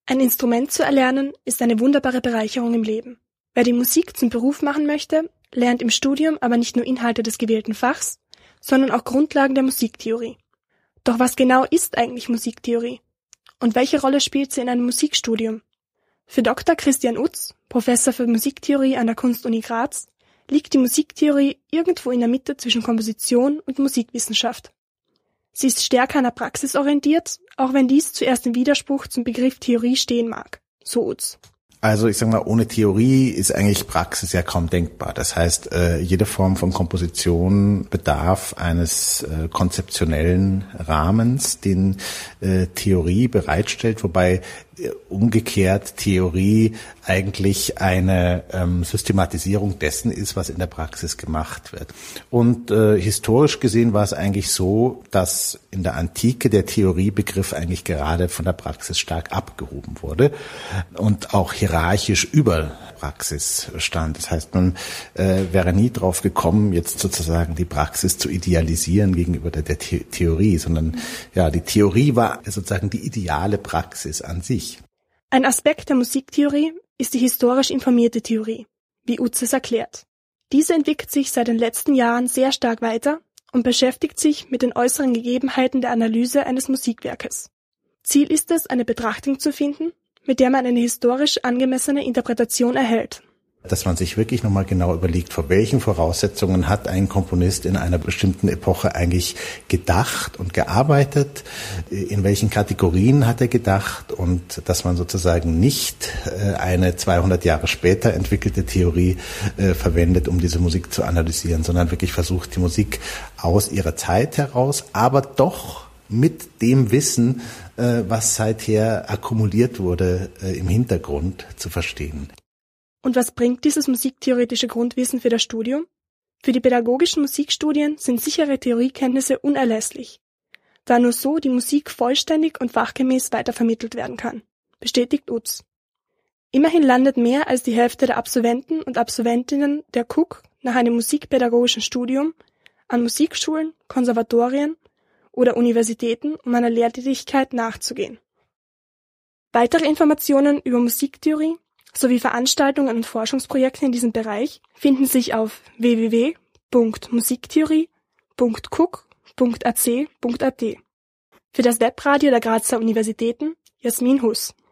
Ein Instrument zu erlernen ist eine wunderbare Bereicherung im Leben. Wer die Musik zum Beruf machen möchte, lernt im Studium aber nicht nur Inhalte des gewählten Fachs, sondern auch Grundlagen der Musiktheorie. Doch was genau ist eigentlich Musiktheorie? Und welche Rolle spielt sie in einem Musikstudium? Für Dr. Christian Utz, Professor für Musiktheorie an der Kunstuni Graz, liegt die Musiktheorie irgendwo in der Mitte zwischen Komposition und Musikwissenschaft. Sie ist stärker an der Praxis orientiert, auch wenn dies zuerst im Widerspruch zum Begriff Theorie stehen mag, so Utz. Also ich sage mal, ohne Theorie ist eigentlich Praxis ja kaum denkbar. Das heißt, jede Form von Komposition bedarf eines konzeptionellen Rahmens, den Theorie bereitstellt, wobei umgekehrt Theorie eigentlich eine Systematisierung dessen ist, was in der Praxis gemacht wird. Und historisch gesehen war es eigentlich so, dass in der Antike der Theoriebegriff eigentlich gerade von der Praxis stark abgehoben wurde und auch hierarchisch über Praxis stand. Das heißt, man wäre nie drauf gekommen, jetzt sozusagen die Praxis zu idealisieren gegenüber der Theorie, sondern ja, die Theorie war sozusagen die ideale Praxis an sich. Ein Aspekt der Musiktheorie ist die historisch informierte Theorie, wie Utz es erklärt. Diese entwickelt sich seit den letzten Jahren sehr stark weiter und beschäftigt sich mit den äußeren Gegebenheiten der Analyse eines Musikwerkes. Ziel ist es, eine Betrachtung zu finden, mit der man eine historisch angemessene Interpretation erhält. Dass man sich wirklich nochmal genau überlegt, vor welchen Voraussetzungen hat ein Komponist in einer bestimmten Epoche eigentlich gedacht und gearbeitet, in welchen Kategorien hat er gedacht und dass man sozusagen nicht eine 200 Jahre später entwickelte Theorie verwendet, um diese Musik zu analysieren, sondern wirklich versucht, die Musik aus ihrer Zeit heraus, aber doch mit dem Wissen, was seither akkumuliert wurde, im Hintergrund zu verstehen. Und was bringt dieses musiktheoretische Grundwissen für das Studium? Für die pädagogischen Musikstudien sind sichere Theoriekenntnisse unerlässlich, da nur so die Musik vollständig und fachgemäß weitervermittelt werden kann, bestätigt Utz. Immerhin landet mehr als die Hälfte der Absolventen und Absolventinnen der KUK nach einem musikpädagogischen Studium an Musikschulen, Konservatorien oder Universitäten, um einer Lehrtätigkeit nachzugehen. Weitere Informationen über Musiktheorie sowie Veranstaltungen und Forschungsprojekte in diesem Bereich finden sich auf www.musiktheorie.kuk.ac.at. Für das Webradio der Grazer Universitäten Jasmin Huss.